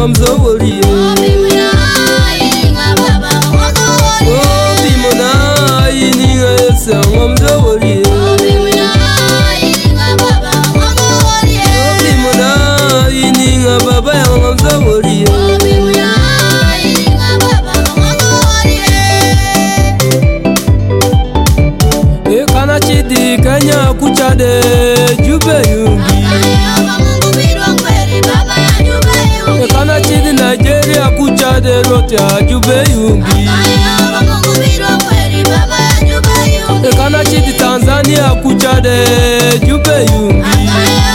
mzowori Bimona ininga Yesu mzowori Bimona ininga baba ya mzowori Ekana chidi Kenya kuchade jube yungi Ekana chidi Nigeria kuchade rotia jube yungi Ekana chidi Tanzania kuchade jube yungi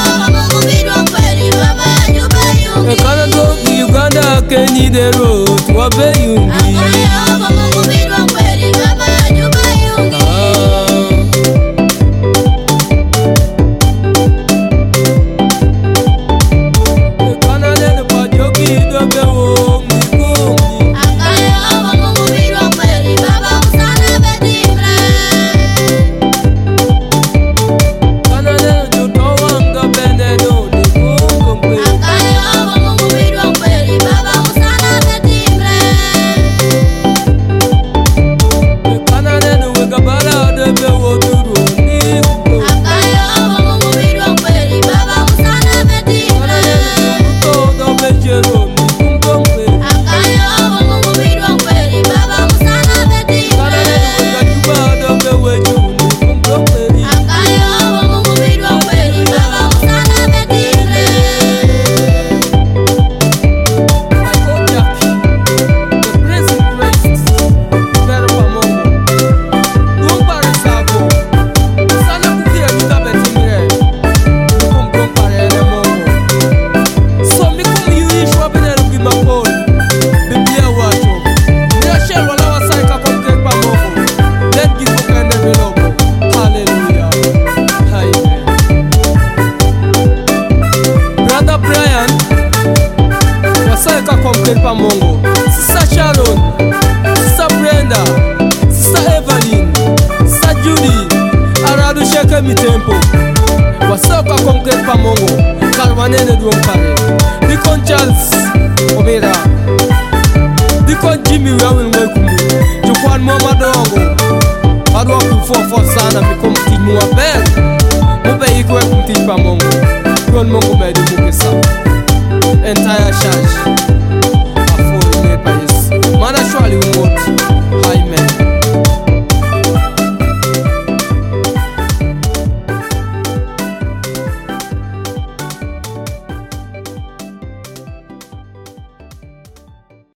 Ekana dogi Uganda Kenya de rot wabe yungi Mongo, Sister Sharon, Sister Brenda, Sister Evelyn, Sister Judy, Aradu Sheke Mitempo, Wasoka Concrete pa Mongo, Kalwanene Duompare, Dikon Charles Obera, Dikon Jimmy Wewin Wekumu, Jukwan Mama Dongo, Adwa Kufo sana mikom timu wa bel, Mube ikwe kumti pa Mongo, Yon Mongo Medi Mukesa, Entire charge. Mana shwali umoti